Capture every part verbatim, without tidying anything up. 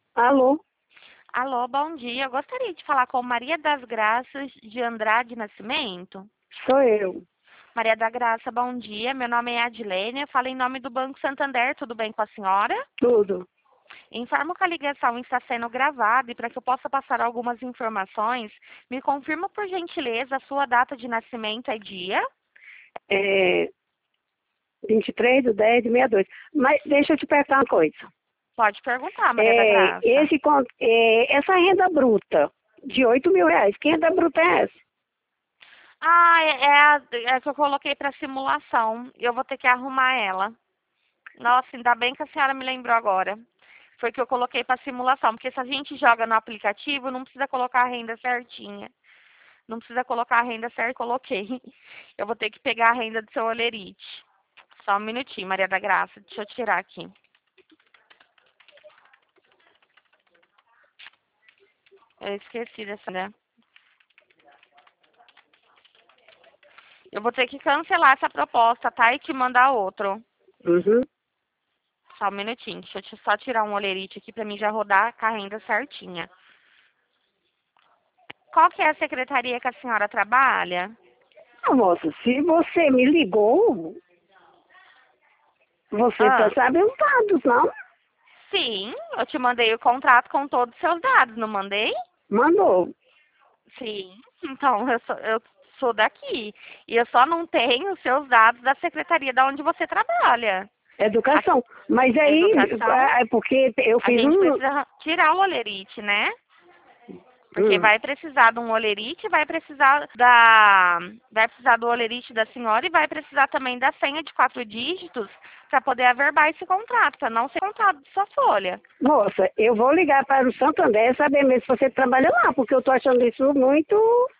Alô, Alô, bom dia. Eu gostaria de falar com Maria das Graças de Andrade Nascimento. sou eu. Maria da Graça, bom dia. Meu nome é Adilene. Eu falo em nome do Banco Santander. Tudo bem com a senhora? Tudo. Informo que a ligação está sendo gravada e para que eu possa passar algumas informações, me confirma por gentileza a sua data de nascimento e dia. É vinte e três do dez de sessenta e dois. Mas deixa eu te perguntar uma coisa. Pode perguntar, Maria da É, Graça. esse, con- é, essa renda bruta de oito mil reais, que renda bruta é essa? Ah, é, é a, é a que eu coloquei para simulação. Eu vou ter que arrumar ela. Nossa, ainda bem que a senhora me lembrou agora. Foi que eu coloquei para simulação, porque se a gente joga no aplicativo, não precisa colocar a renda certinha. Não precisa colocar a renda certa, coloquei. Eu vou ter que pegar a renda do seu olerite. Só um minutinho, Maria da Graça. Deixa eu tirar aqui. Eu esqueci dessa, né? Eu vou ter que cancelar essa proposta, tá? E te mandar outro. Uhum. Só um minutinho. Deixa eu te- só tirar um olerite aqui pra mim já rodar com a renda certinha. Qual que é a secretaria que a senhora trabalha? Ah, moça, se você me ligou, você tá Ah, sabendo os dados, não? sim, eu te mandei o contrato com todos os seus dados, não mandei? Mandou. Sim, então eu sou, eu sou daqui. E eu só não tenho os seus dados da secretaria da onde você trabalha. A Educação. Mas aí, educação, é é porque eu a fiz gente um... precisa tirar o olerite, né? Porque Hum. vai precisar de um olerite, vai precisar da. Vai precisar do olerite da senhora e vai precisar também da senha de quatro dígitos para poder averbar esse contrato, para não ser contrato de sua folha. Moça, eu vou ligar para o Santander saber mesmo se você trabalha lá, porque eu tô achando isso muito...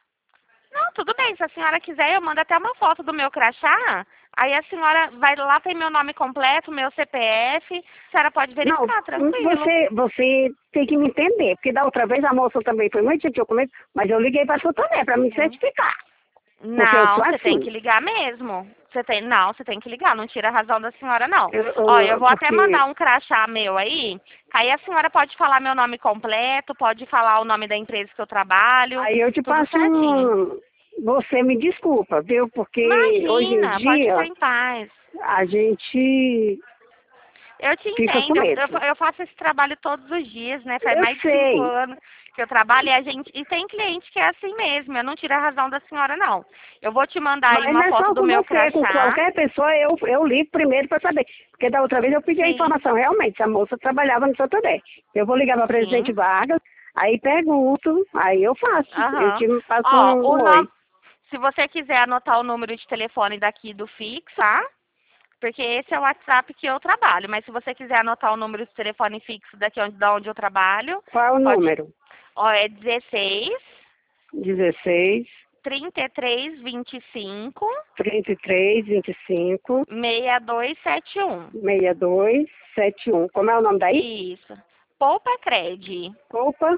Não, tudo bem. Se a senhora quiser, eu mando até uma foto do meu crachá. Aí a senhora vai lá, tem meu nome completo, meu C P F. A senhora pode Não, verificar, tranquilo. você, você tem que me entender, porque da outra vez a moça também foi muito gentil comigo, mas eu liguei para a Santander para me Uhum. certificar, porque eu sou Não, você tem assim. que ligar mesmo. Você tem, não, você tem que ligar. Não tira a razão da senhora, não. Eu, Ó, eu eu- vou até porque mandar um crachá meu aí. Aí a senhora pode falar meu nome completo, pode falar o nome da empresa que eu trabalho, aí eu te tudo passo certinho. um... Você me desculpa, viu? Porque hoje em Imagina, pode ficar dia em paz. a gente Eu te fica com entendo, eu, medo. eu, eu faço esse trabalho todos os dias, né? Faz Eu mais de cinco sei, anos que eu trabalho e a gente. E tem cliente que é assim mesmo, eu não tiro a razão da senhora, não. Eu vou te mandar aí mas uma não é foto só do com meu você, com crachá. qualquer pessoa eu, eu ligo primeiro para saber. Porque da outra vez eu pedi a Sim, informação, realmente, a moça trabalhava no Santander. Eu vou ligar para presidente sim. Vargas, aí pergunto, aí eu faço. Eu Aham. te passo Ó, um, o um oi. nome. Se você quiser anotar o número de telefone daqui do fixo, tá? Porque esse é o WhatsApp que eu trabalho. Mas se você quiser anotar o número de telefone fixo daqui onde, da onde eu trabalho, Qual é o pode. número? Ó, é dezesseis, Dezesseis, trinta e três, vinte e cinco, trinta e três, vinte e cinco, seis dois sete um. sessenta e dois, setenta e um. Como é o nome daí? Isso. Poupa Cred. Opa,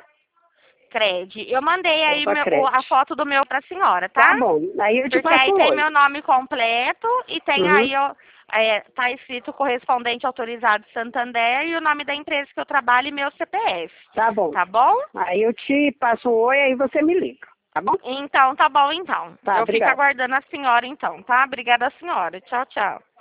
Cred. Eu mandei aí Opa meu- o- a Crédito. foto do meu pra senhora, Tá tá? bom, aí eu te Porque passo aí um tem oi. meu nome completo e tem Uhum. aí, ó, é, tá escrito correspondente autorizado Santander e o nome da empresa que eu trabalho e meu C P F. Tá bom. Tá bom? Aí eu te passo um oi, aí você me liga. Tá bom? Então, tá bom então. Tá, Eu fico obrigada. aguardando a senhora então, tá? Obrigada a senhora. Tchau, tchau.